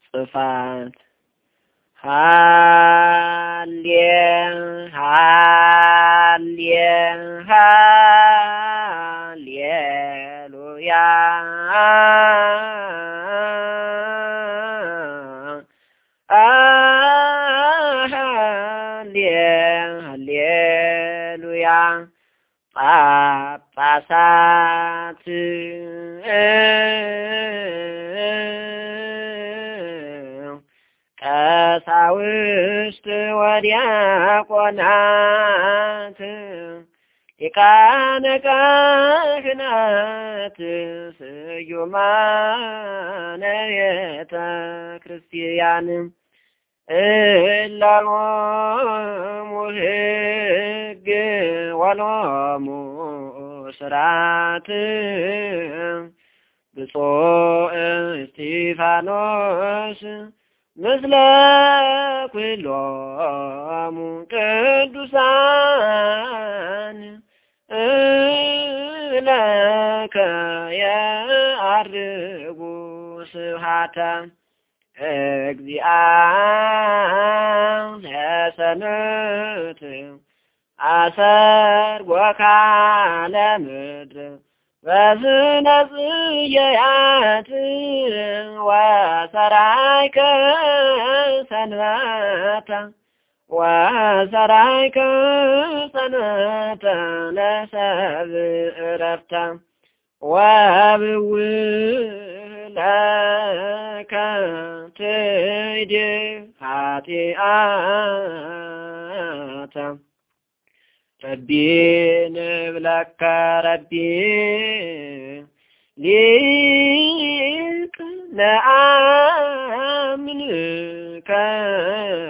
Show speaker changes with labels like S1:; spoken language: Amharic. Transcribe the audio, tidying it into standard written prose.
S1: ጽፋት ሃሌሉያ ሃሌሉያ ጳጳሳት ቀሳውስት ወዲያቆናት ሊቃነ ካህናት ስዩማነ ቤተ ክርስቲያን እለሎሙ ሕግ ወሎሙ ስርዓት ብፁዕ እስጢፋኖስ ምስለ ኩሎሙ ቅዱሳን ለከ የዐርጉ ስብሐተ ለሰንት አሰርጎካ ለምድር በዝነ ጽጌያት ወሰራይከ ሰንበተ ለሰብእ ዕረፍተ ወብውእ ለከ ትድኅ ኃጢአተ ረቢ ንብለከ ረቢ ሊቅ ነአምንከ